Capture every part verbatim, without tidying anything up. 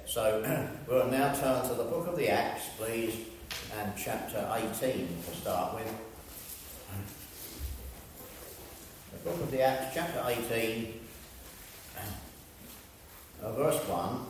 So we'll now turn to the book of the Acts, please, and chapter eighteen to start with. The book of the Acts, chapter eighteen, uh, verse one.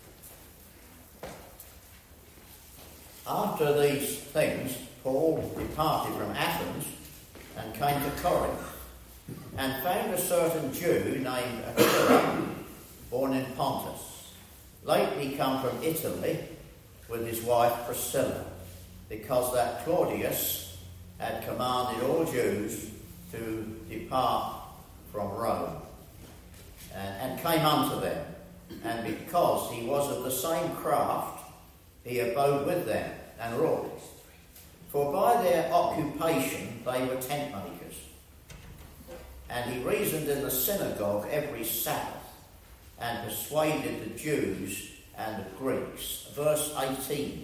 After these things, Paul departed from Athens and came to Corinth, and found a certain Jew named Aquila, born in Pontus, lately come from Italy, with his wife Priscilla, because that Claudius had commanded all Jews to depart from Rome, and, and came unto them. And because he was of the same craft, he abode with them and wrought. For by their occupation they were tent makers. And he reasoned in the synagogue every Sabbath, and persuaded the Jews and the Greeks. Verse eighteen.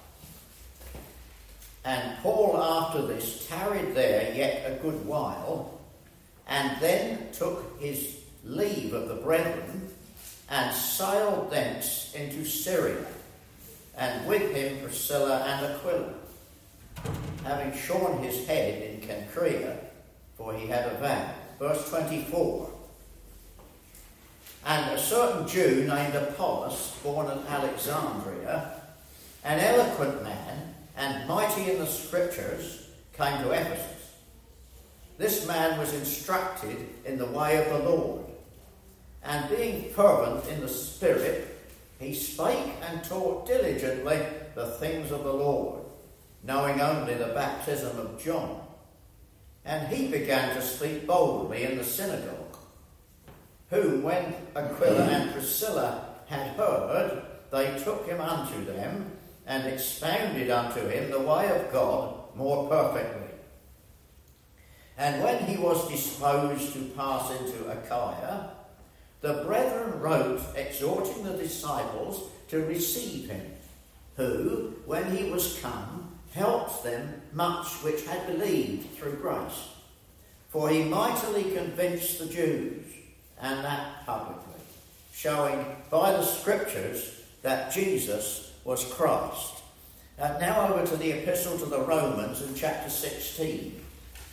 And Paul after this tarried there yet a good while, and then took his leave of the brethren, and sailed thence into Syria, and with him Priscilla and Aquila, having shorn his head in Cenchrea, for he had a vow. Verse twenty-four. And a certain Jew named Apollos, born at Alexandria, an eloquent man, and mighty in the Scriptures, came to Ephesus. This man was instructed in the way of the Lord, and being fervent in the Spirit, he spake and taught diligently the things of the Lord, knowing only the baptism of John. And he began to speak boldly in the synagogue, whom when Aquila and Priscilla had heard, they took him unto them, and expounded unto him the way of God more perfectly. And when he was disposed to pass into Achaia, the brethren wrote, exhorting the disciples to receive him, who, when he was come, helped them much which had believed through grace. For he mightily convinced the Jews, and that publicly, showing by the Scriptures that Jesus was Christ. And now over to the Epistle to the Romans in chapter sixteen.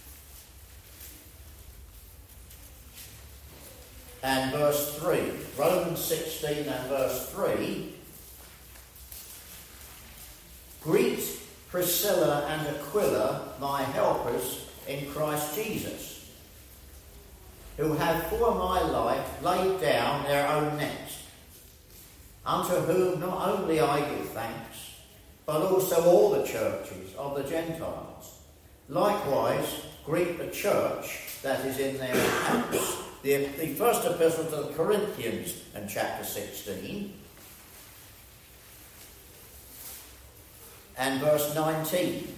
And verse three. Romans sixteen and verse three. Greet Priscilla and Aquila, my helpers in Christ Jesus, who have for my life laid down their own necks, unto whom not only I give thanks, but also all the churches of the Gentiles. Likewise, greet the church that is in their house. The, the first epistle to the Corinthians in chapter sixteen and verse nineteen.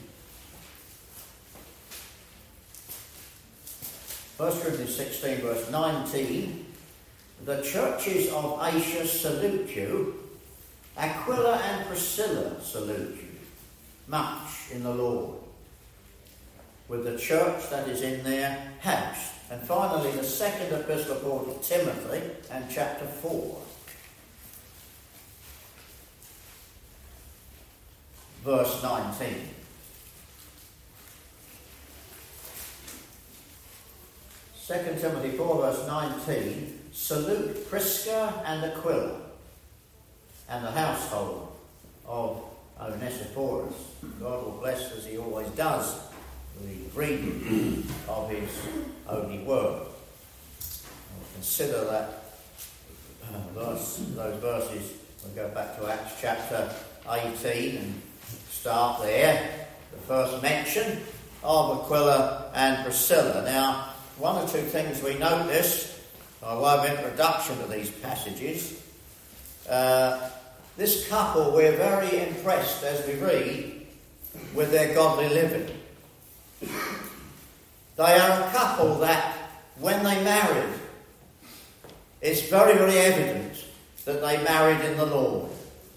First Corinthians sixteen verse nineteen. The churches of Asia salute you. Aquila and Priscilla salute you, much in the Lord, with the church that is in their house. And finally, the second epistle of Paul to Timothy, and chapter four, verse nineteen. Second Timothy four, verse nineteen. Salute Prisca and Aquila, and the household of Onesiphorus. God will bless, as he always does, the reading of his holy word. We'll consider that uh, verse, those verses. We'll go back to Acts chapter eighteen and start there. The first mention of Aquila and Priscilla. Now, one or two things we notice by way of introduction to these passages. Uh, this couple, we're very impressed as we read with their godly living. They are a couple that, when they married, it's very, very evident that they married in the Lord.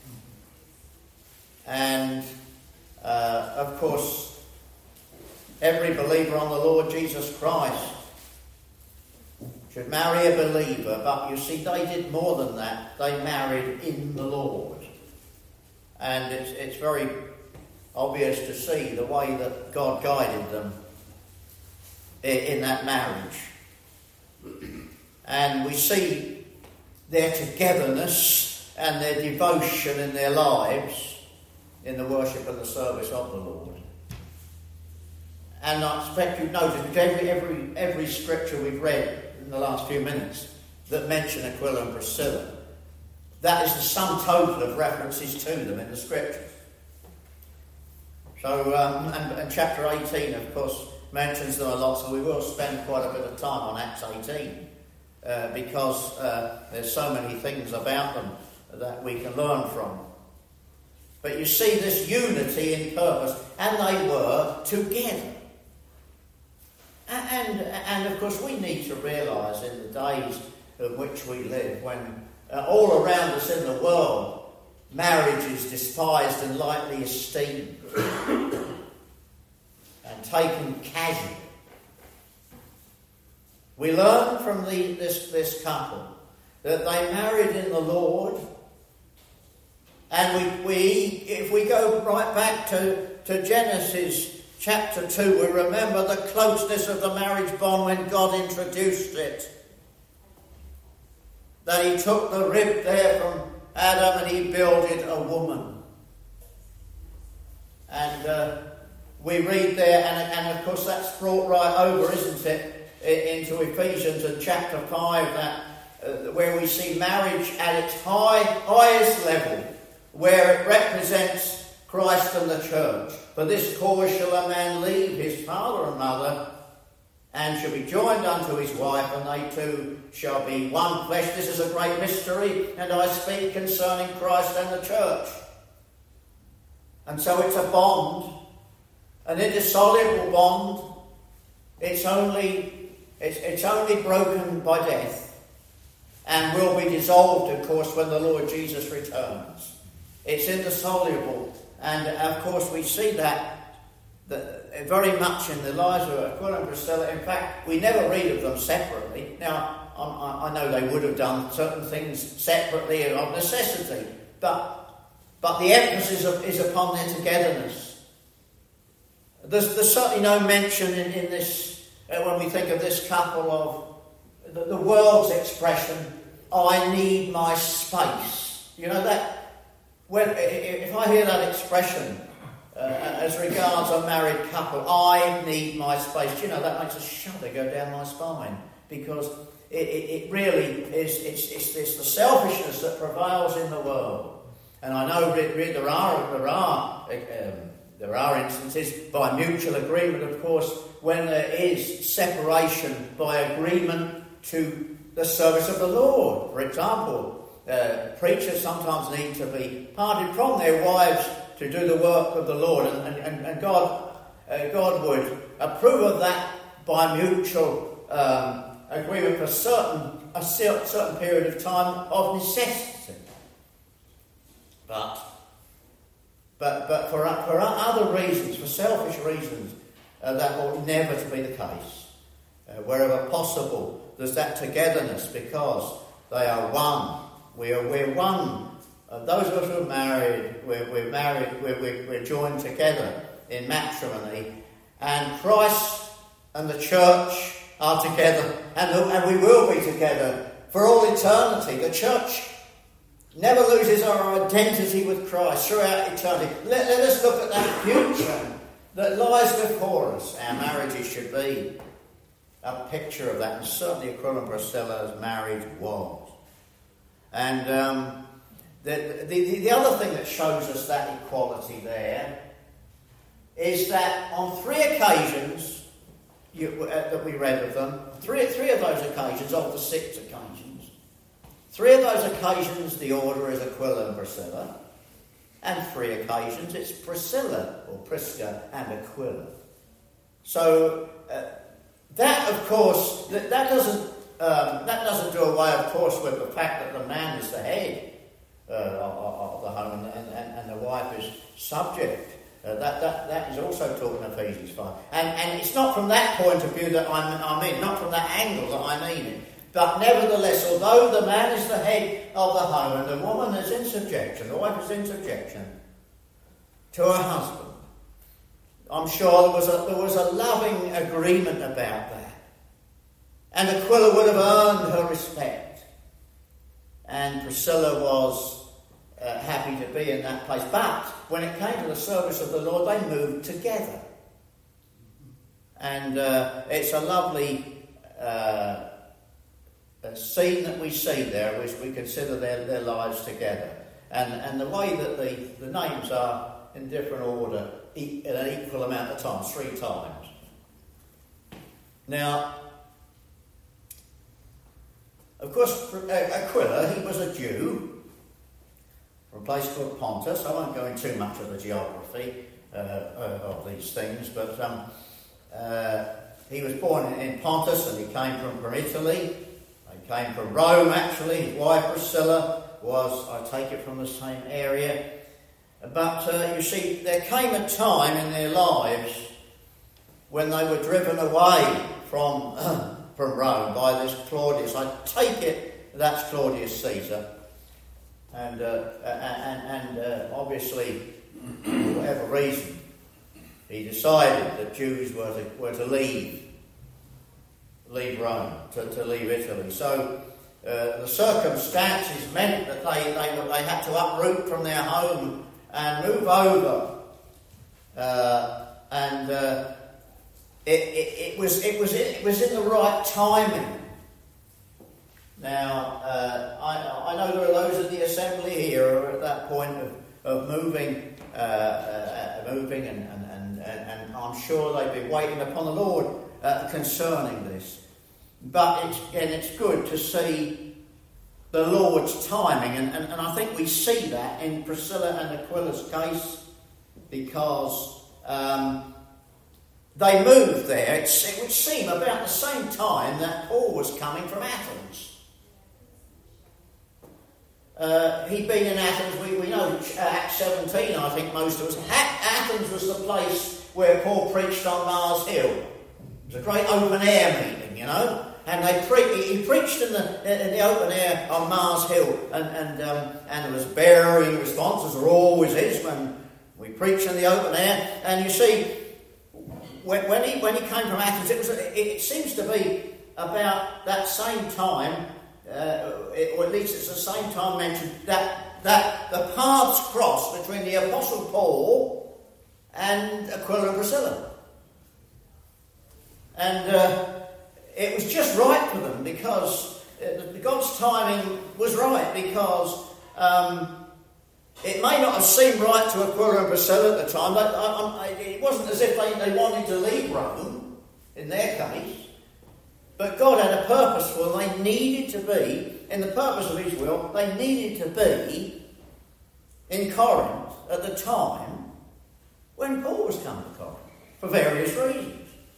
And, uh, of course, every believer on the Lord Jesus Christ should marry a believer, but you see, they did more than that. They married in the Lord. And it's, it's very obvious to see the way that God guided them in, in that marriage. And we see their togetherness and their devotion in their lives in the worship and the service of the Lord. And I expect you've noticed that every, every, every scripture we've read in the last few minutes that mention Aquila and Priscilla, that is the sum total of references to them in the scriptures. So, um, and, and chapter eighteen, of course, mentions them a lot, so we will spend quite a bit of time on Acts eighteen, uh, because uh, there's so many things about them that we can learn from. But you see this unity in purpose, and they were together. And, and of course, we need to realise in the days in which we live, when uh, all around us in the world, marriage is despised and lightly esteemed and taken casually. We learn from the, this, this couple that they married in the Lord, and we, we if we go right back to, to Genesis chapter two, we remember the closeness of the marriage bond when God introduced it. That he took the rib there from Adam and he builded a woman. And uh, we read there, and, and of course that's brought right over, isn't it, into Ephesians and chapter five, that uh, where we see marriage at its high, highest level, where it represents Christ and the church. For this cause shall a man leave his father and mother, and shall be joined unto his wife, and they two shall be one flesh. This is a great mystery, and I speak concerning Christ and the church. And so it's a bond, an indissoluble bond. It's only, it's, it's only broken by death, and will be dissolved, of course, when the Lord Jesus returns. It's indissoluble. And of course we see that, that very much in the lives of Aquila and Priscilla. In fact, we never read of them separately. Now, I, I know they would have done certain things separately of necessity, but, but the emphasis of, is upon their togetherness. There's, there's certainly no mention in, in this, uh, when we think of this couple, of the, the world's expression, I need my space. You know that? When, if I hear that expression uh, as regards a married couple, I need my space, you know, that makes a shudder go down my spine, because it, it, it really is, it's, it's, it's the selfishness that prevails in the world. And I know really there are, there are, um, there are instances by mutual agreement, of course, when there is separation by agreement to the service of the Lord. For example, Uh, preachers sometimes need to be parted from their wives to do the work of the Lord, and, and, and God, uh, God would approve of that by mutual um, agreement for certain a certain period of time of necessity. But, but, but for for other reasons, for selfish reasons, uh, that ought never to be the case. Uh, wherever possible, there's that togetherness because they are one. We are, we're one. Uh, those of us who are married, we're, we're married, we're, we're, we're joined together in matrimony. And Christ and the church are together. And, and we will be together for all eternity. The church never loses our identity with Christ throughout eternity. Let, let us look at that future that lies before us. Our marriages should be a picture of that. And certainly Aquila and Priscilla's marriage was. And um, the, the, the other thing that shows us that equality there is that on three occasions you, uh, that we read of them, three, three of those occasions, of the six occasions, three of those occasions the order is Aquila and Priscilla, and three occasions it's Priscilla or Prisca and Aquila. So uh, that, of course, that, that doesn't Um, that doesn't do away, of course, with the fact that the man is the head uh, of, of the home, and, and, and the wife is subject. Uh, that, that that is also taught in Ephesians five. And, and it's not from that point of view that I'm, I mean, not from that angle that I mean it. But nevertheless, although the man is the head of the home and the woman is in subjection, the wife is in subjection, to her husband. I'm sure there was a, there was a loving agreement about that. And Aquila would have earned her respect. And Priscilla was uh, happy to be in that place. But when it came to the service of the Lord, they moved together. And uh, it's a lovely uh, a scene that we see there as we consider their, their lives together. And, and the way that the, the names are in different order in an equal amount of times, three times. Now, of course, Aquila, he was a Jew from a place called Pontus. I won't go into too much of the geography uh, of these things, but um, uh, he was born in Pontus and he came from, from Italy. He came from Rome, actually. His wife Priscilla was, I take it, from the same area. But uh, you see, there came a time in their lives when they were driven away from uh, from Rome by this Claudius. I take it that's Claudius Caesar. And uh, and, and uh, obviously, for whatever reason, he decided that Jews were to, were to leave, leave Rome, to, to leave Italy. So uh, the circumstances meant that they, they, they had to uproot from their home and move over, uh, and uh, it, it, it was it was it was in the right timing. Now uh, I, I know there are those in the assembly here who are at that point of, of moving, uh, uh, moving, and, and, and, and I'm sure they've been waiting upon the Lord uh, concerning this. But it's, and it's good to see the Lord's timing, and, and, and I think we see that in Priscilla and Aquila's case, because um, they moved there. It's, it would seem about the same time that Paul was coming from Athens. Uh, he'd been in Athens, we, we know Acts seventeen, I think most of us. Athens was the place where Paul preached on Mars Hill. It was a great open air meeting, you know. And they pre- he preached in the in the open air on Mars Hill, and and um, and there was varying responses. There always is when we preach in the open air. And you see, when, when he when he came from Athens, it was it, it seems to be about that same time, uh, it, or at least it's the same time mentioned that that the paths crossed between the Apostle Paul and Aquila and Priscilla, and. Uh, It was just right for them because God's timing was right, because um, it may not have seemed right to Aquila and Priscilla at the time. But I, I, it wasn't as if they, they wanted to leave Rome in their case. But God had a purpose for them. They needed to be, in the purpose of His will, they needed to be in Corinth at the time when Paul was coming to Corinth, for various reasons.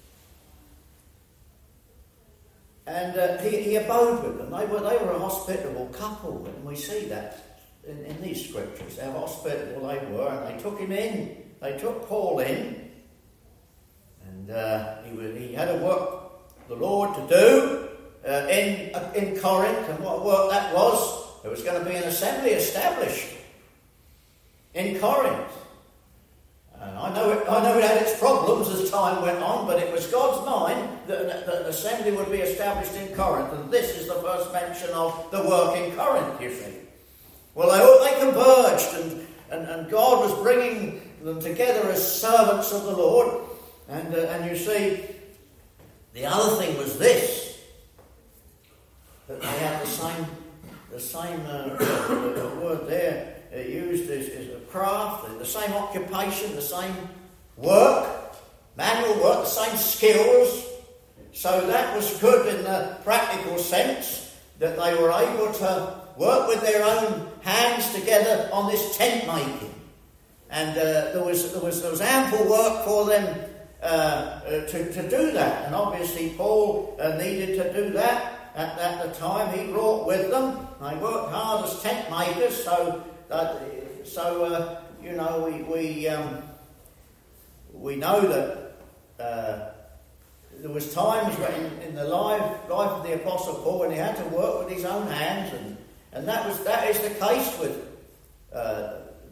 And uh, he, he abode with them. They were they were a hospitable couple, and we see that in, in these scriptures. How hospitable they were, and they took him in. They took Paul in, and uh, he was, he had a work the Lord to do uh, in uh, in Corinth. And what work that was? There was going to be an assembly established in Corinth. And I know it, I know it had its problems as time went on, but it was God's mind that, that, that an assembly would be established in Corinth. And this is the first mention of the work in Corinth, you see. Well, they, they converged, and, and, and God was bringing them together as servants of the Lord. And, uh, and you see, the other thing was this, that they had the same, the same uh, the word there, Uh, used as, as a craft, the same occupation, the same work, manual work, the same skills. So that was good in the practical sense, that they were able to work with their own hands together on this tent making. And uh, there was there was there was ample work for them uh, to, to do that. And obviously Paul uh, needed to do that at, at the time. He brought with them. They worked hard as tent makers, so Uh, so uh, you know we we um, we know that uh, there was times in, in the life life of the Apostle Paul when he had to work with his own hands, and, and that was that is the case with uh,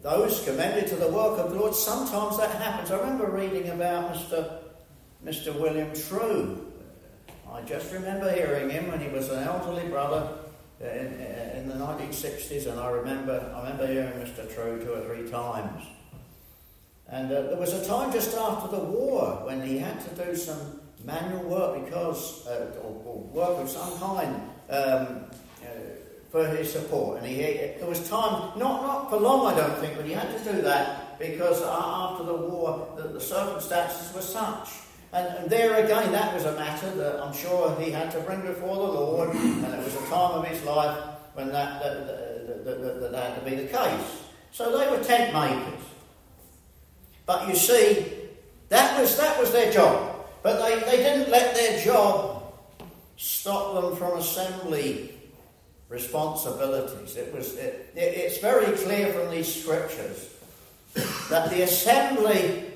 those commended to the work of the Lord, sometimes that happens. I remember reading about Mister Mister William True. I just remember hearing him when he was an elderly brother in, in the nineteen sixties, and I remember I remember hearing Mister True two or three times. And uh, there was a time just after the war when he had to do some manual work because, uh, or, or work of some kind um, uh, for his support. And he, there was time, not, not for long I don't think, but he had to do that because after the war the, the circumstances were such. And, and there again, that was a matter that I'm sure he had to bring before the Lord, and it was a time of his life when that, that, that, that, that, that had to be the case. So they were tent makers. But you see, that was that was their job. But they, they didn't let their job stop them from assembly responsibilities. It was it, it, it's very clear from these scriptures that the assembly,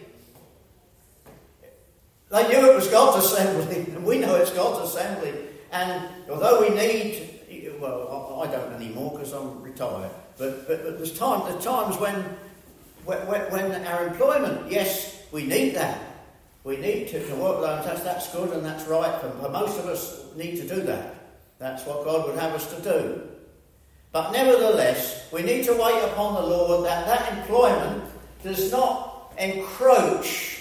they knew it was God's assembly, and we know it's God's assembly. And although we need, well, I don't anymore because I'm retired, but, but, but there's time, there's times when, when, when our employment, yes, we need that. We need to, to work with that's, that's good and that's right. For most of us need to do that. That's what God would have us to do. But nevertheless, we need to wait upon the Lord that that employment does not encroach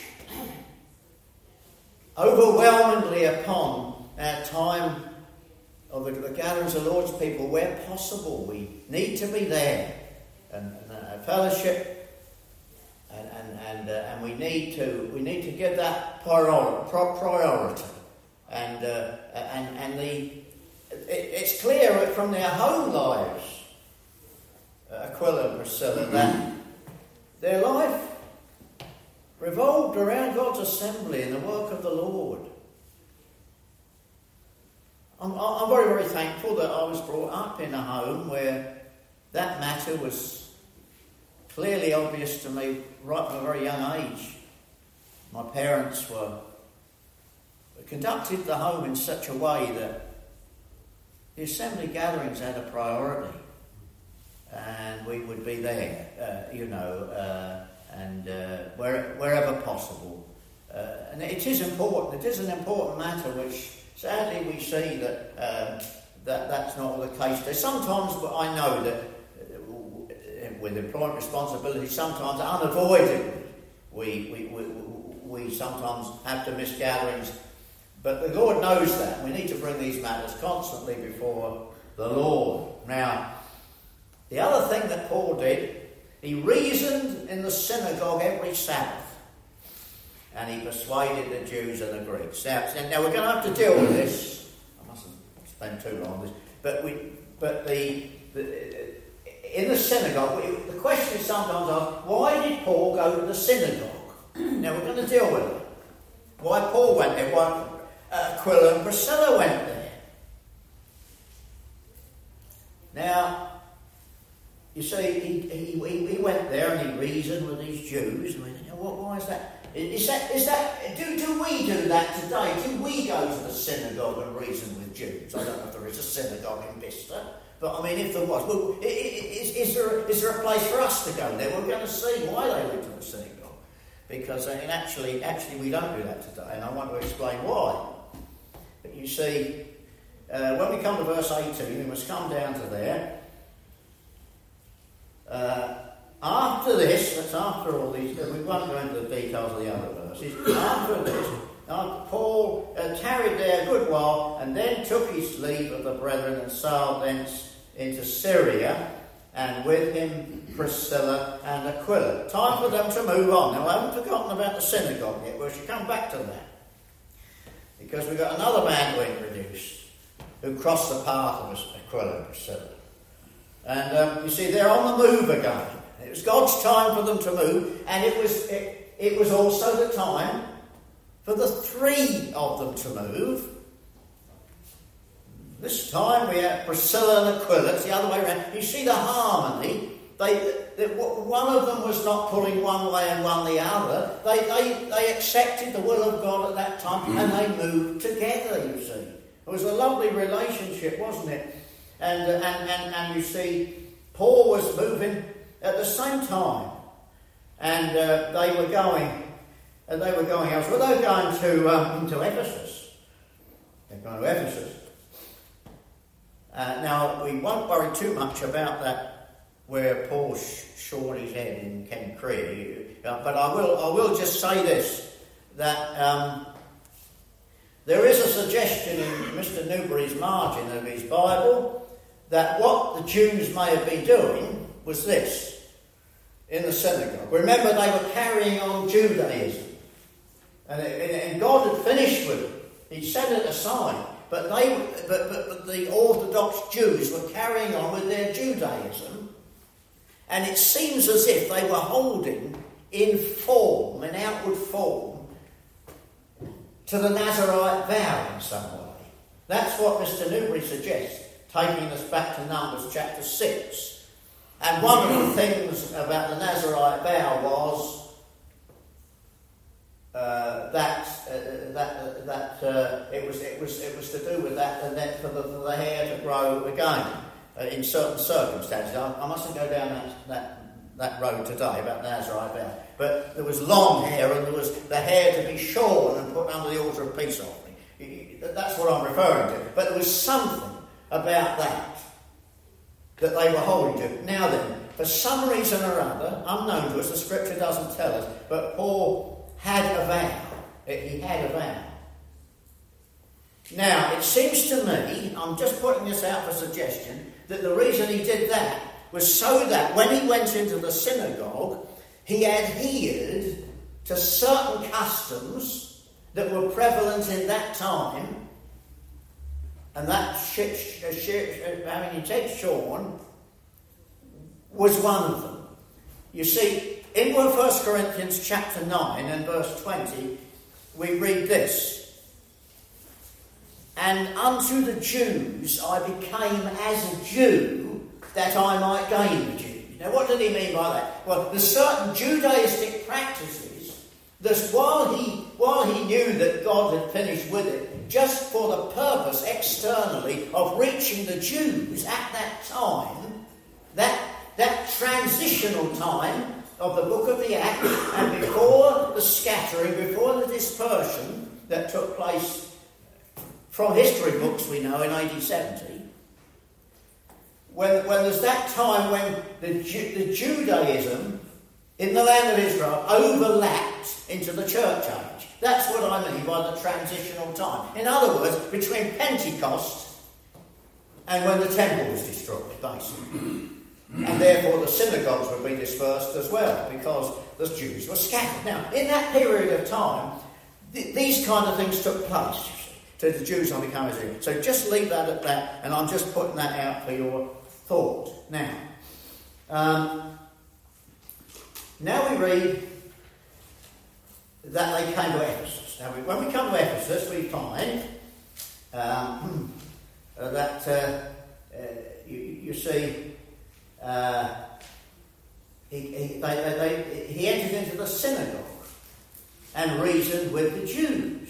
overwhelmingly upon our time of the, the gatherings of the Lord's people. Where possible, we need to be there and, and uh, fellowship. And and and, uh, and we need to we need to give that priority, and uh, and and the it, it's clear from their home lives, uh, Aquila and Priscilla, that their life revolved around God's assembly and the work of the Lord. I'm, I'm very very thankful that I was brought up in a home where that matter was clearly obvious to me right from a very young age. My parents were conducted the home in such a way that the assembly gatherings had a priority, and we would be there, uh, you know, uh, and uh, where, wherever possible. Uh, and it is important. It is an important matter, which sadly we see that uh, that that's not the case. There's sometimes, but I know that with employment responsibility, sometimes unavoidably, we, we, we, we sometimes have to miss gatherings. But the Lord knows that. We need to bring these matters constantly before the Lord. Now, the other thing that Paul did, he reasoned in the synagogue every Sabbath. And he persuaded the Jews and the Greeks. Now, now we're going to have to deal with this. I mustn't spend too long on this. But, we, but the... the in the synagogue, the question is sometimes asked, why did Paul go to the synagogue? Now we're going to deal with it. Why Paul went there, why uh, Aquila and Priscilla went there. Now, you see, he, he, he went there and he reasoned with these Jews. And we think, what, why is that? Is that, is that do, do we do that today? Do we go to the synagogue and reason with Jews? I don't know if there is a synagogue in Bicester. But I mean, if there was, well, is, is, there, is there a place for us to go there? We're going to see why they went to the synagogue. Because I mean, actually, actually we don't do that today, and I want to explain why. But you see, uh, when we come to verse eighteen, we must come down to there. Uh, after this, that's after all these, we won't go into the details of the other verses. After this, Now, Paul uh, tarried there a good while, and then took his leave of the brethren and sailed thence into Syria, and with him Priscilla and Aquila. Time for them to move on. Now, I haven't forgotten about the synagogue yet. We should come back to that, because we've got another man to introduce who crossed the path of Aquila and Priscilla. And um, you see, they're on the move again. It was God's time for them to move, and it was it, it was also the time for the three of them to move. This time we have Priscilla and Aquila. It's the other way around. You see the harmony. They, they, one of them was not pulling one way and one the other. They, they, they accepted the will of God at that time, and they moved together, you see. It was a lovely relationship, wasn't it? And, uh, and, and, and you see, Paul was moving at the same time, and uh, they were going, uh, they were going elsewhere. They were going to um, to Ephesus. They're going to Ephesus. Uh, now we won't worry too much about that, where Paul sh- shorn his head in Kencree, uh, but I will, I will just say this, that um, there is a suggestion in Mister Newbury's margin of his Bible that what the Jews may have been doing was this in the synagogue. Remember, they were carrying on Judaism, and, it, and God had finished with it. He set it aside, but they, but, but, but the Orthodox Jews were carrying on with their Judaism, and it seems as if they were holding in form, in outward form, to the Nazarite vow in some way. That's what Mister Newbury suggests, taking us back to Numbers chapter six. And one of the things about the Nazarite vow was uh, that uh, that uh, that uh, it was it was it was to do with that, and then for the, for the hair to grow again uh, in certain circumstances. I, I mustn't go down that that. that road today about Nazarite vow. But there was long hair, and there was the hair to be shorn and put under the altar of peace offering. That's what I'm referring to. But there was something about that that they were holding to. Now then, for some reason or other, unknown to us, the scripture doesn't tell us, but Paul had a vow. He had a vow. Now, it seems to me, I'm just putting this out for suggestion, that the reason he did that was so that when he went into the synagogue, he adhered to certain customs that were prevalent in that time, and that sh- sh- sh- having his head shorn was one of them. You see, in First Corinthians chapter nine and verse twenty, we read this: "And unto the Jews I became as a Jew, that I might gain the Jews." Now, what did he mean by that? Well, there's certain Judaistic practices that while he, while he knew that God had finished with it, just for the purpose externally of reaching the Jews at that time, that, that transitional time of the book of the Acts, and before the scattering, before the dispersion that took place from history books we know in A D seventy, When, when there's that time when the, Ju- the Judaism in the land of Israel overlapped into the church age. That's what I mean by the transitional time. In other words, between Pentecost and when the temple was destroyed, basically. And therefore the synagogues would be dispersed as well, because the Jews were scattered. Now, in that period of time, th- these kind of things took place, you see, to the Jews on becoming Israel. So just leave that at that, and I'm just putting that out for your thought. Now, um, now we read that they came to Ephesus. Now, we, when we come to Ephesus, we find um, that uh, uh, you, you see uh, he, he, they, they, they, he entered into the synagogue and reasoned with the Jews,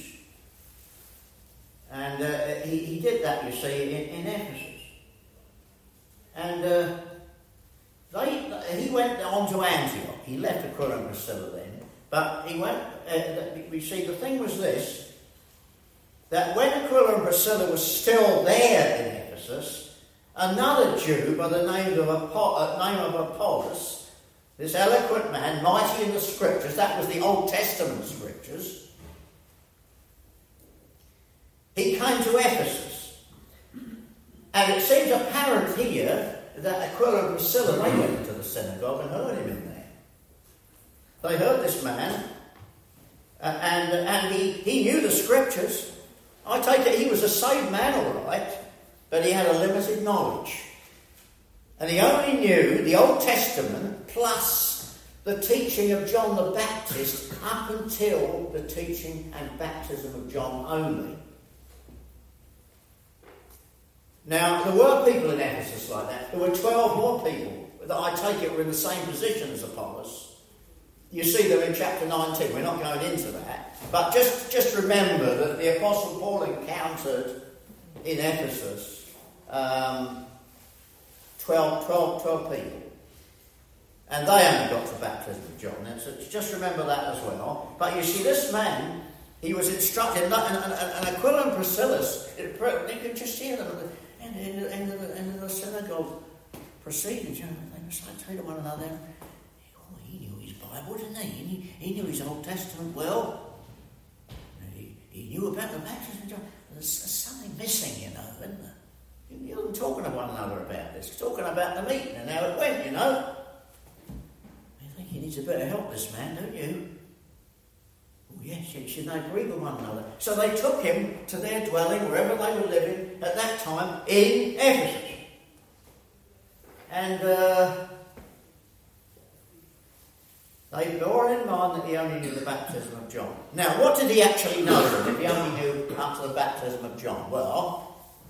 and uh, he, he did that, you see, in, in Ephesus. And uh, they, he went on to Antioch. He left Aquila and Priscilla then. But he went, uh, we see the thing was this, that when Aquila and Priscilla was still there in Ephesus, another Jew by the name of, Apo- uh, name of Apollos, this eloquent man, mighty in the scriptures, that was the Old Testament scriptures, he came to Ephesus. And it seems apparent here that Aquila and Priscilla, they went into the synagogue and heard him in there. They heard this man, uh, and and he, he knew the scriptures. I take it he was a saved man, all right, but he had a limited knowledge. And he only knew the Old Testament plus the teaching of John the Baptist up until the teaching and baptism of John only. Now, there were people in Ephesus like that. There were twelve more people that I take it were in the same position as Apollos. You see them in chapter nineteen. We're not going into that. But just, just remember that the Apostle Paul encountered in Ephesus um, twelve, twelve, twelve people. And they only got the baptism of John. So just remember that as well. But you see, this man, he was instructed, and, and, and Aquila and Priscilla, you could just hear them in, in, in, in, in the synagogue proceedings. You know, they were saying to one another, oh, he knew his Bible, didn't he? He, he knew his Old Testament well. He, he knew about the baptism of John. There's, there's something missing, you know, isn't there? You wasn't talking to one another about this. Talking about the meeting and how it went, you know. You think he needs a bit of help, this man, don't you? Oh, yes, you should they agree with one another. So they took him to their dwelling, wherever they were living at that time, in Ephesus. And uh, they bore in mind that he only knew the baptism of John. Now, what did he actually know if he only knew up to the baptism of John? Well,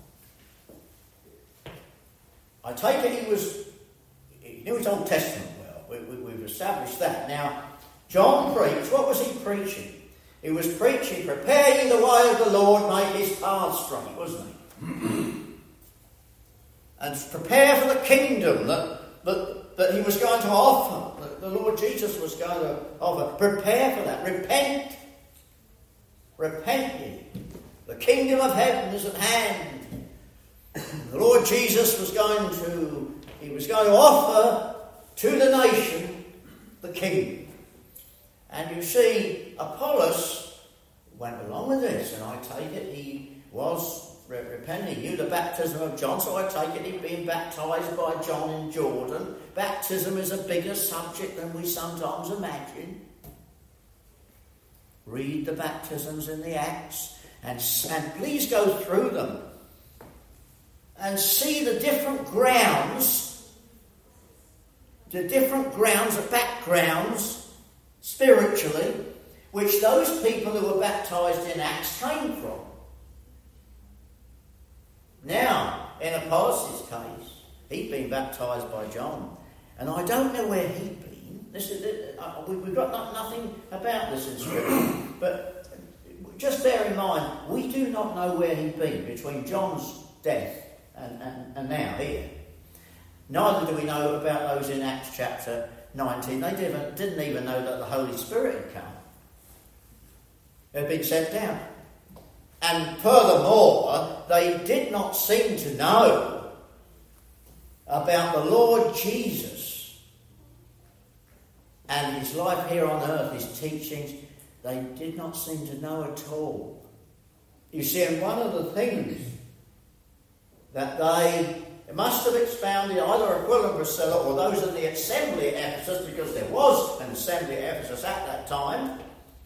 I take it he was, he knew his Old Testament well. We, we, we've established that. Now, John preached. What was he preaching? He was preaching, prepare ye the way of the Lord, make his path straight, wasn't he? And prepare for the kingdom that, that, that he was going to offer, that the Lord Jesus was going to offer. Prepare for that. Repent. Repent ye. The kingdom of heaven is at hand. The Lord Jesus was going to, he was going to offer to the nation the kingdom. And you see, Apollos went along with this, and I take it he was repenting. He knew the baptism of John, so I take it he'd been baptised by John in Jordan. Baptism is a bigger subject than we sometimes imagine. Read the baptisms in the Acts, and, and please go through them and see the different grounds, the different grounds, the backgrounds, spiritually, which those people who were baptised in Acts came from. Now, in Apollos' case, he'd been baptised by John, and I don't know where he'd been. This is, uh, we've got not, nothing about this in Scripture, but just bear in mind, we do not know where he'd been between John's death And, and, and now here. Neither do we know about those in Acts chapter nineteen. They didn't, didn't even know that the Holy Spirit had come. It had been sent down. And furthermore, they did not seem to know about the Lord Jesus and his life here on earth, his teachings. They did not seem to know at all. You see, and one of the things that they must have expounded, either Aquila and Priscilla or those in the assembly at Ephesus, because there was an assembly at Ephesus at that time,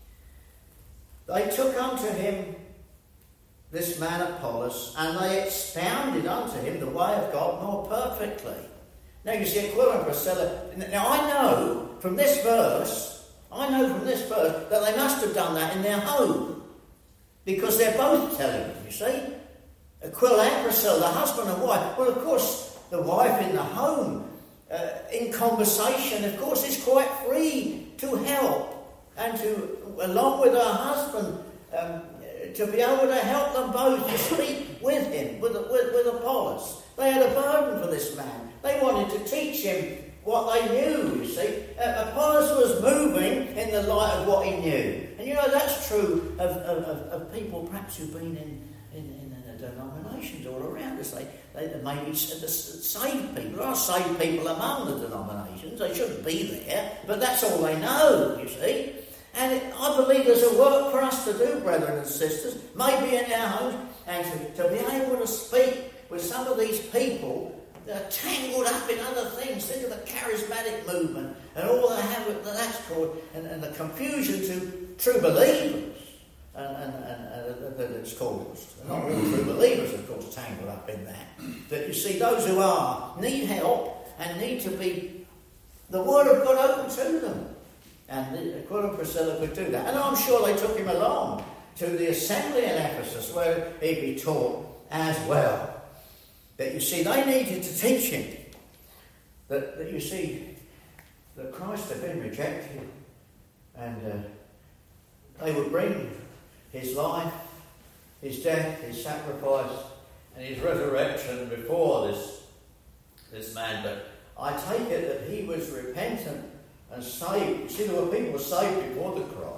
they took unto him this man Apollos, and they expounded unto him the way of God more perfectly. Now you see, Aquila and Priscilla, now I know from this verse, I know from this verse that they must have done that in their home, because they're both telling them, you see. Aquila and Priscilla, the husband and wife. Well, of course, the wife in the home, uh, in conversation, of course, is quite free to help and to, along with her husband, um, to be able to help them both to speak with him, with, with, with Apollos. They had a burden for this man. They wanted to teach him what they knew, you see. Uh, Apollos was moving in the light of what he knew. And you know, that's true of, of, of people perhaps who've been in, in, in denominations all around us. They, they maybe saved people. There are saved people among the denominations. They shouldn't be there, but that's all they know, you see. And it, I believe there's a work for us to do, brethren and sisters, maybe in our homes, and to, to be able to speak with some of these people that are tangled up in other things. Think of the charismatic movement and all the havoc that that's caused, and, and the confusion to true believers. And, and, and uh, that it's caused. Not all true believers, of course, tangled up in that. But you see, those who are need help and need to be the Word of God open to them. And Aquila and Priscilla could do that. And I'm sure they took him along to the assembly in Ephesus where he'd be taught as well. But you see, they needed to teach him that, that you see, that Christ had been rejected, and uh, they would bring his life, his death, his sacrifice, and his resurrection before this, this man. But I take it that he was repentant and saved. See, there were people saved before the cross.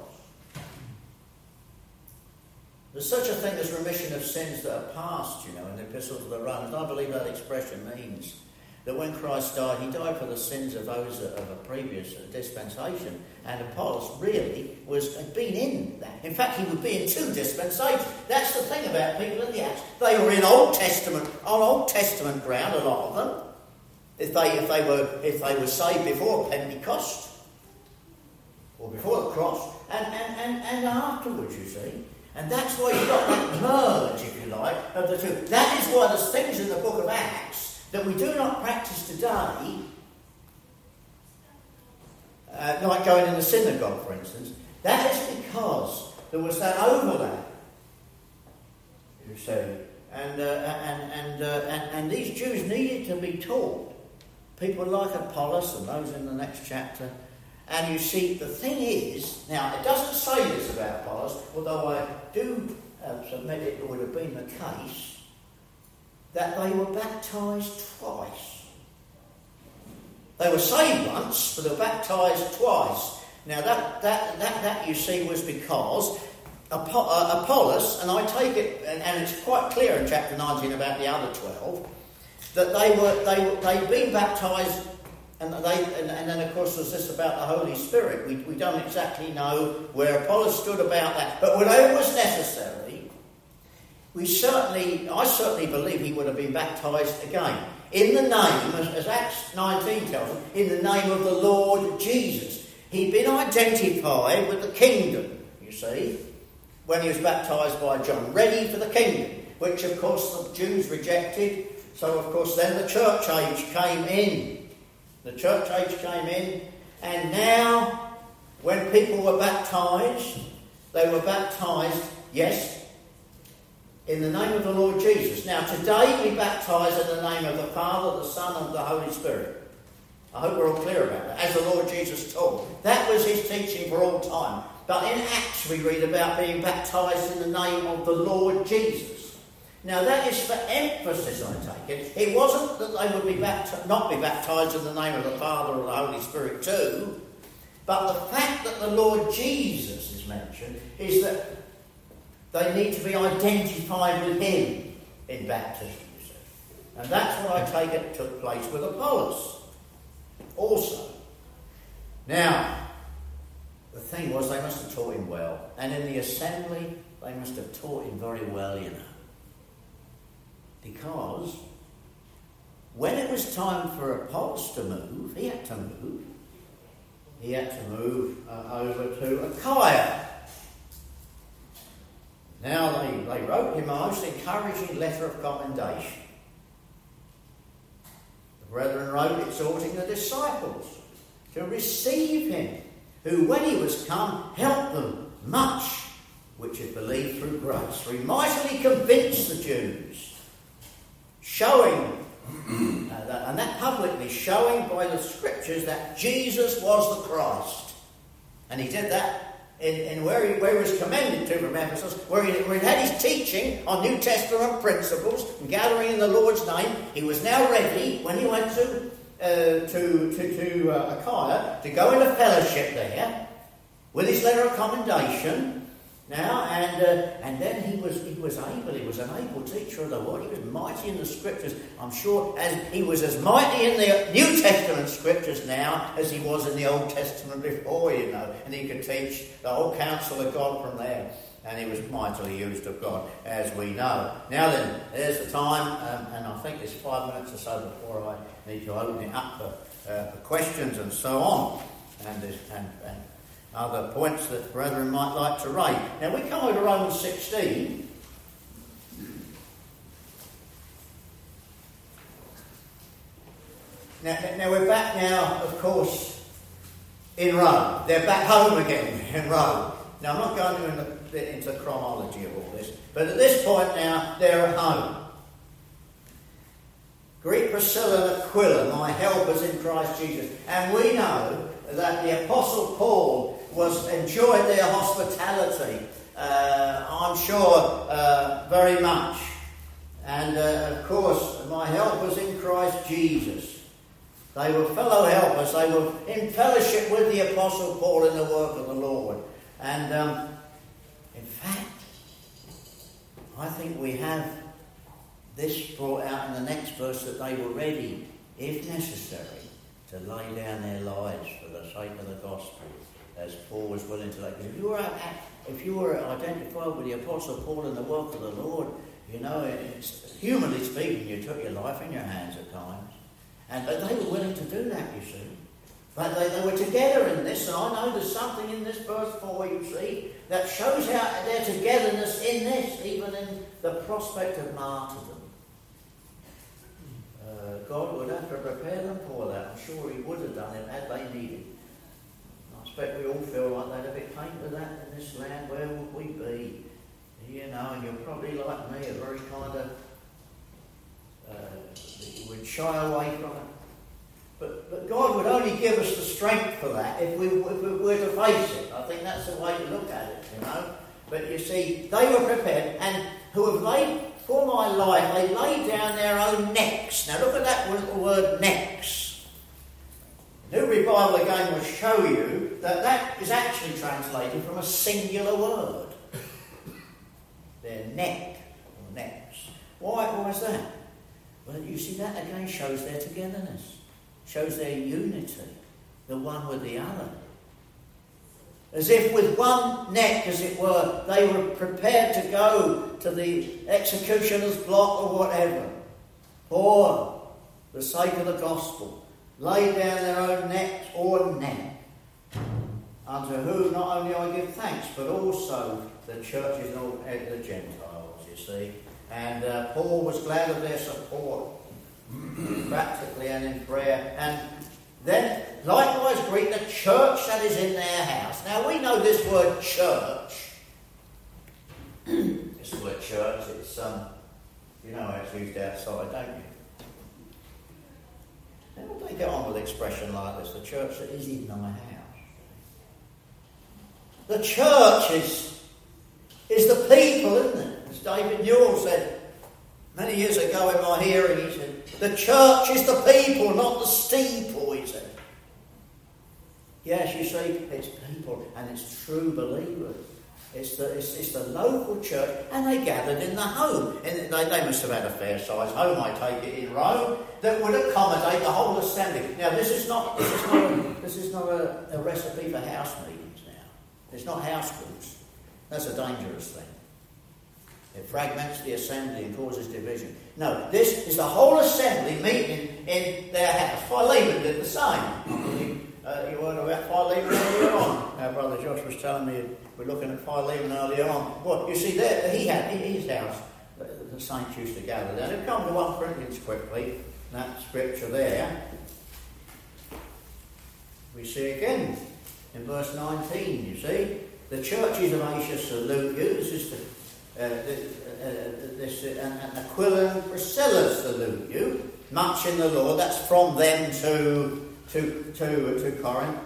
There's such a thing as remission of sins that are past, you know, in the Epistle to the Romans. I believe that expression means that when Christ died, he died for the sins of those of a previous dispensation. And Apollos really was had been in that. In fact, he would be in two dispensations. That's the thing about people in the Acts. They were in Old Testament, on Old Testament ground, a lot of them. If they if they were if they were saved before Pentecost or before the cross, and and, and, and afterwards, you see. And that's why you've got that merge, if you like, of the two. That is why there's things in the book of Acts that we do not practice today, uh, like going in the synagogue, for instance. That is because there was that overlap, you see, and uh, and and, uh, and and these Jews needed to be taught. People like Apollos and those in the next chapter. And you see, the thing is, now it doesn't say this about Apollos, although I do uh, submit it would have been the case, that they were baptised twice. They were saved once, but they were baptised twice. Now that that that, that you see was because Apo- uh, Apollos, and I take it, and, and it's quite clear in chapter nineteen about the other twelve, that they were they they'd been baptised. And, they, and, and then, of course, there's this about the Holy Spirit. We, we don't exactly know where Apollos stood about that. But whatever was necessary, we certainly, I certainly believe he would have been baptised again. In the name, as, as Acts nineteen tells us, in the name of the Lord Jesus. He'd been identified with the kingdom, you see, when he was baptised by John. Ready for the kingdom, which, of course, the Jews rejected. So, of course, then the church age came in. The church age came in, and now, when people were baptised, they were baptised, yes, in the name of the Lord Jesus. Now, today we baptise in the name of the Father, the Son, and the Holy Spirit. I hope we're all clear about that, as the Lord Jesus taught. That was his teaching for all time. But in Acts we read about being baptised in the name of the Lord Jesus. Now that is for emphasis, I take it. It wasn't that they would be bapti- not be baptised in the name of the Father or the Holy Spirit too, but the fact that the Lord Jesus is mentioned is that they need to be identified with him in baptism, you see. And that's what I take it took place with Apollos also. Now, the thing was they must have taught him well. And in the assembly, they must have taught him very well, you know. Because when it was time for Apollos to move, he had to move. He had to move uh, over to Achaia. Now they, they wrote him a most encouraging letter of commendation. The brethren wrote exhorting the disciples to receive him, who when he was come helped them much, which is believed through grace. For he mightily convinced the Jews, showing, uh, that, and that publicly, showing by the Scriptures that Jesus was the Christ. And he did that in, in where, he, where he was commended to from Ephesus, where he, where he had his teaching on New Testament principles, and gathering in the Lord's name. He was now ready, when he went to uh, to, to, to uh, Achaia, to go into fellowship there, with his letter of commendation. Now, and uh, and then he was he was able, he was an able teacher of the word. He was mighty in the Scriptures. I'm sure as he was as mighty in the New Testament Scriptures now as he was in the Old Testament before, you know. And he could teach the whole counsel of God from there. And he was mightily used of God, as we know. Now then, there's the time, um, and I think it's five minutes or so before I need to open it up for, uh, for questions and so on. And and and. Other points that brethren might like to raise. Now we come over to Romans sixteen. Now, now we're back now, of course, in Rome. They're back home again in Rome. Now I'm not going into, into the chronology of all this, but at this point now they're at home. Greet Priscilla and Aquila, my helpers in Christ Jesus. And we know that the Apostle Paul was enjoyed their hospitality, uh, I'm sure, uh, very much. And, uh, of course, my helpers in Christ Jesus. They were fellow helpers. They were in fellowship with the Apostle Paul in the work of the Lord. And um, in fact, I think we have this brought out in the next verse, that they were ready, if necessary, to lay down their lives for the sake of the gospel, as Paul was willing to lay. If you were, if you were identified with the Apostle Paul in the work of the Lord, you know, it's, humanly speaking, you took your life in your hands at times. And but they were willing to do that, you see. But they, they were together in this, and I know there's something in this verse four, you see, that shows out their togetherness in this, even in the prospect of martyrdom. Uh, God would have to prepare them for that. I'm sure he would have done it had they needed. I expect we all feel like that. If it came to that in this land, where would we be? You know, and you're probably like me, a very kind of, uh, you would shy away from it. But, but God would only give us the strength for that if we, if we were to face it. I think that's the way to look at it, you know. But you see, they were prepared, and who have laid, for my life, they laid down their own necks. Now look at that little word, necks. The New Bible again will show you that that is actually translated from a singular word. Their neck, or necks. Why, why is that? Well, you see, that again shows their togetherness. Shows their unity, the one with the other. As if with one neck, as it were, they were prepared to go to the executioner's block or whatever, for the sake of the gospel, lay down their own necks or neck, unto whom not only I give thanks, but also the churches and the Gentiles, you see. And uh, Paul was glad of their support, practically and in prayer. And then likewise greet the church that is in their house. Now we know this word church. This word church, it's um, you know how it's used outside, don't you? How do they get on with an expression like this? The church that is in my house. The church is, is the people, isn't it? As David Newell said many years ago in my hearing, he said, the church is the people, not the steeple, he said. Yes, you see, it's people and it's true believers. It's the, it's, it's the local church, and they gathered in the home. And they, they must have had a fair-sized home, I take it, in Rome, that would accommodate the whole assembly. Now, this is not this is not a, this is not a, a recipe for house meetings now. It's not house groups. That's a dangerous thing. It fragments the assembly and causes division. No, this is the whole assembly meeting in their house. Philemon did the same. Uh, you heard about Philemon earlier on. Our brother Josh was telling me we're looking at Philemon earlier on. Well, you see, there he had in his house, the, the saints used to gather there. Now, come to First Corinthians quickly, that scripture there. We see again in verse nineteen, you see. The churches of Asia salute you. This is the, uh, the, uh, this, uh, and, and Aquila and Priscilla salute you. Much in the Lord. That's from them to to to to Corinth.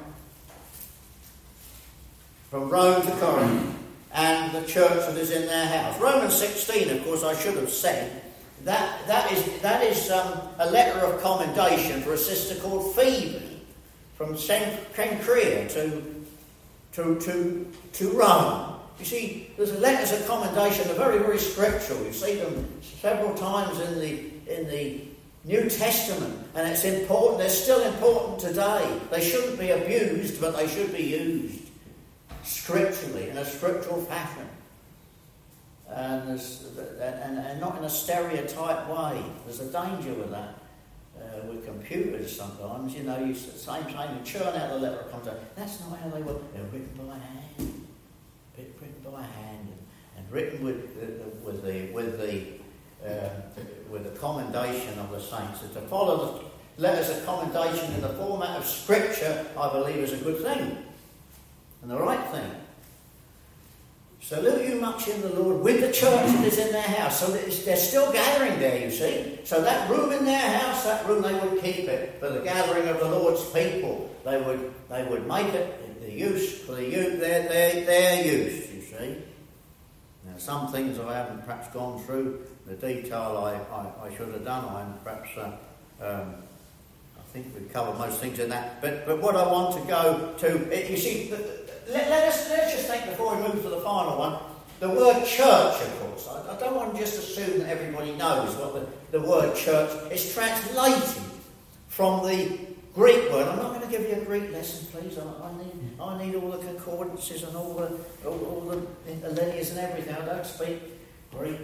From Rome to Corinth, and the church that is in their house. Romans sixteen, of course, I should have said that that is that is um, a letter of commendation for a sister called Phoebe from Cenchrea to to to to Rome. You see, there's letters of commendation. They're very very scriptural. You see them several times in the in the New Testament, and it's important. They're still important today. They shouldn't be abused, but they should be used scripturally, in a scriptural fashion, and, and, and not in a stereotype way. There's a danger with that. Uh, with computers sometimes, you know, you same time you churn out the letter, it comes out. That's not how they were. They're written by hand, written by hand, and, and written with uh, with the with the uh, with the commendation of the saints. And to follow the letters of commendation in the format of Scripture, I believe, is a good thing. And the right thing. Salute you much in the Lord with the church that is in their house. So they're still gathering there, you see. So that room in their house, that room, they would keep it for the gathering of the Lord's people. They would they would make it the use for the use, their, their, their use, you see. Now some things I haven't perhaps gone through, the detail I, I, I should have done, I'm perhaps uh, um, I think we've covered most things in that. But but what I want to go to, you see, let, let us let's just think before we move to the final one. The word church, of course. I, I don't want to just assume that everybody knows what the, the word church is translated from the Greek word. I'm not going to give you a Greek lesson, please. I, I need I need all the concordances and all the all, all the linears and everything. I don't speak Greek.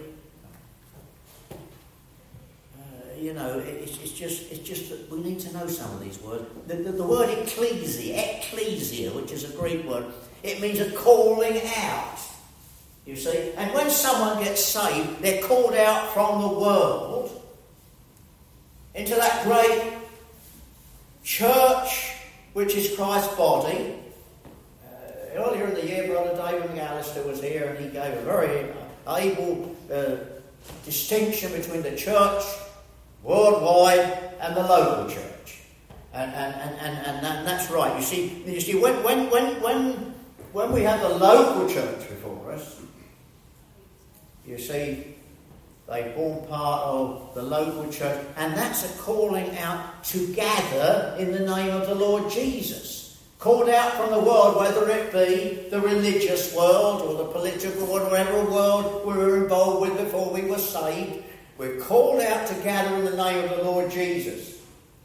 You know, it's, it's just it's just that we need to know some of these words. The, the, the word ecclesia, ecclesia, which is a Greek word, it means a calling out. You see, and when someone gets saved, they're called out from the world into that great church, which is Christ's body. Uh, earlier in the year, Brother David McAllister was here, and he gave a very able uh, distinction between the church worldwide and the local church, and and, and, and, and, that, and that's right. You see, you see, when when when when when we have the local church before us, you see, they form part of the local church, and that's a calling out to gather in the name of the Lord Jesus. Called out from the world, whether it be the religious world or the political world, whatever world we were involved with before we were saved. We're called out to gather in the name of the Lord Jesus.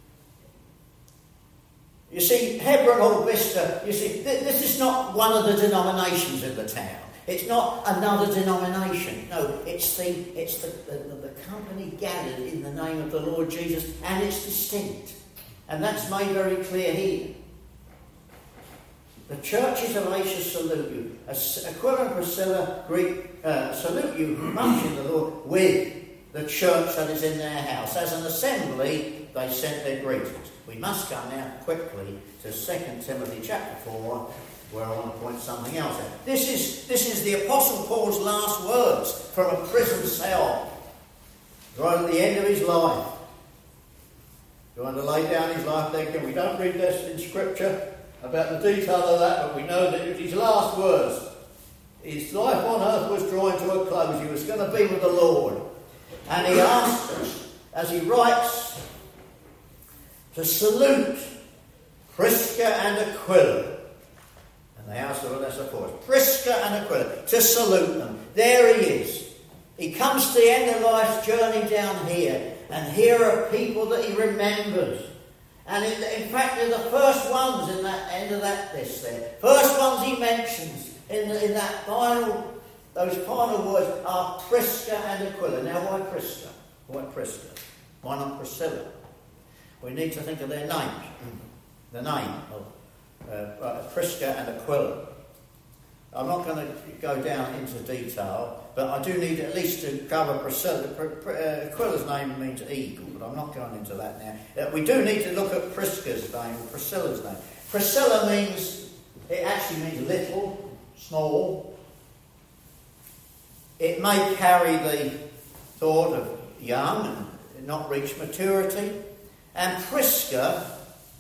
You see, Hebron or Vista, you see, th- this is not one of the denominations in the town. It's not another denomination. No, it's the it's the, the, the company gathered in the name of the Lord Jesus, and it's distinct. And that's made very clear here. The churches of Asia salute you. Aquila and Priscilla Greek, uh, salute you much in the Lord with the church that is in their house. As an assembly, they sent their greetings. We must come now quickly to Second Timothy chapter four, where I want to point something else out. This is, this is the Apostle Paul's last words from a prison cell, right at the end of his life. Going to lay down his life there. We don't read this in Scripture about the detail of that, but we know that it was his last words. His life on earth was drawing to a close. He was going to be with the Lord. And he asks us, as he writes, to salute Prisca and Aquila. And they ask the that's of course. Prisca and Aquila, to salute them. There he is. He comes to the end of life's journey down here. And here are people that he remembers. And in, in fact, they're the first ones in that end of that list there. First ones he mentions in, in that final, those final words are Prisca and Aquila. Now, why Prisca? Why Prisca? Why not Priscilla? We need to think of their names. The name of uh, Prisca and Aquila. I'm not going to go down into detail, but I do need at least to cover Priscilla. Aquila's name means eagle, but I'm not going into that now. Uh, we do need to look at Prisca's name, Priscilla's name. Priscilla means, it actually means little, small. It may carry the thought of young and not reached maturity. And Prisca,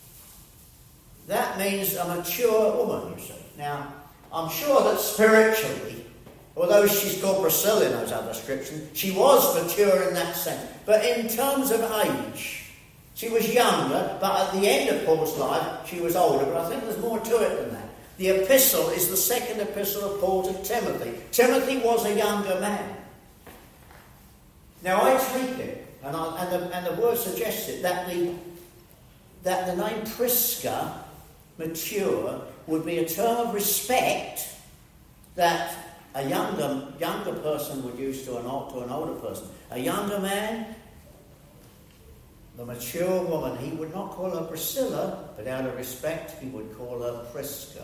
that means a mature woman, you see. Now, I'm sure that spiritually, although she's called Priscilla in those other scriptures, she was mature in that sense. But in terms of age, she was younger, but at the end of Paul's life, she was older. But I think there's more to it than that. The epistle is the second epistle of Paul to Timothy. Timothy was a younger man. Now I take it, and, I, and, the, and the word suggests it, that the, that the name Prisca, mature, would be a term of respect that a younger younger person would use to an, to an older person. A younger man, the mature woman, he would not call her Priscilla, but out of respect he would call her Prisca.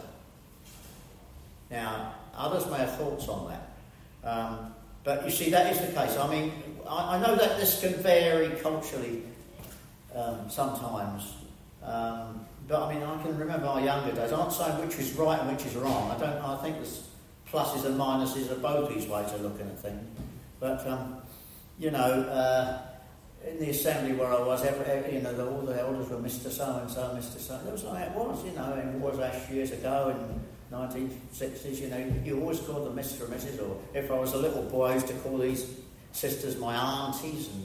Now, others may have thoughts on that. Um, but you see, that is the case. I mean, I, I know that this can vary culturally um, sometimes. Um, But I mean, I can remember our younger days. I'm not saying which is right and which is wrong. I don't. I think there's pluses and minuses of both these ways of looking at things. But um, you know, uh, in the assembly where I was, every, every, you know, the, all the elders were Mister So and So, Mister So. That was the way it was, you know. And it was actually years ago in nineteen sixties. You know, you always called them Mister and Missus Or if I was a little boy, I used to call these sisters my aunties, and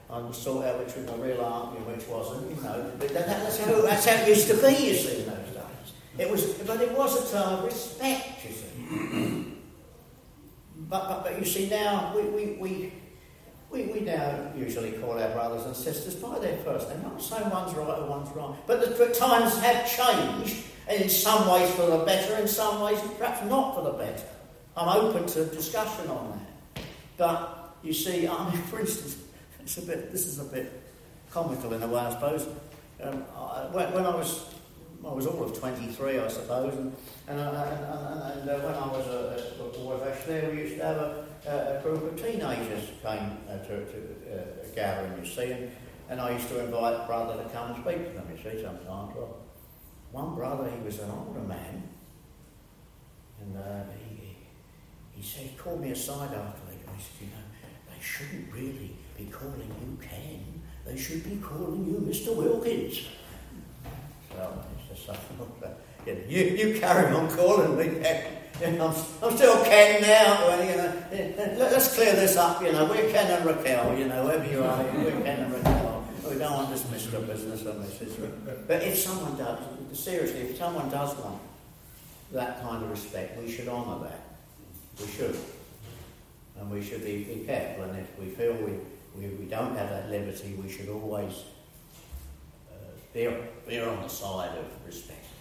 I sort out which was my real aunt and which wasn't, you know. But that, that's, how, that's how it used to be, you see, in those days. It was, but it was a term of respect, you see. but, but but you see now, we, we, we, we, we now usually call our brothers and sisters by their first name. Not saying one's right or one's wrong, but the, the times have changed, and in some ways for the better, in some ways perhaps not for the better. I'm open to discussion on that. But you see, I mean, for instance, it's a bit. This is a bit comical in a way, I suppose. Um, I, when, when I was, I was all of twenty-three, I suppose, and and, and, and, and uh, when I was a, a boy there, we used to have a, a group of teenagers came uh, to, to uh, a gathering, you see, and, and I used to invite brother to come and speak to them. You see, sometimes. Well, one brother, he was an older man, and uh, he, he said, he called me aside after they and he said, you know, they shouldn't really be calling you Ken, they should be calling you Mister Wilkins. So it's just something, you, know, you, you carry on calling me Ken. You know, I'm, I'm still Ken now. Well, you know, let's clear this up. You know, we're Ken and Raquel. You know, whoever you are, we're Ken and Raquel. We don't want this Mister Business and Missus But if someone does, seriously, if someone does want that kind of respect, we should honour that. We should. And we should be, be careful. And if we feel we, we, we don't have that liberty, we should always uh, be, be on the side of respect.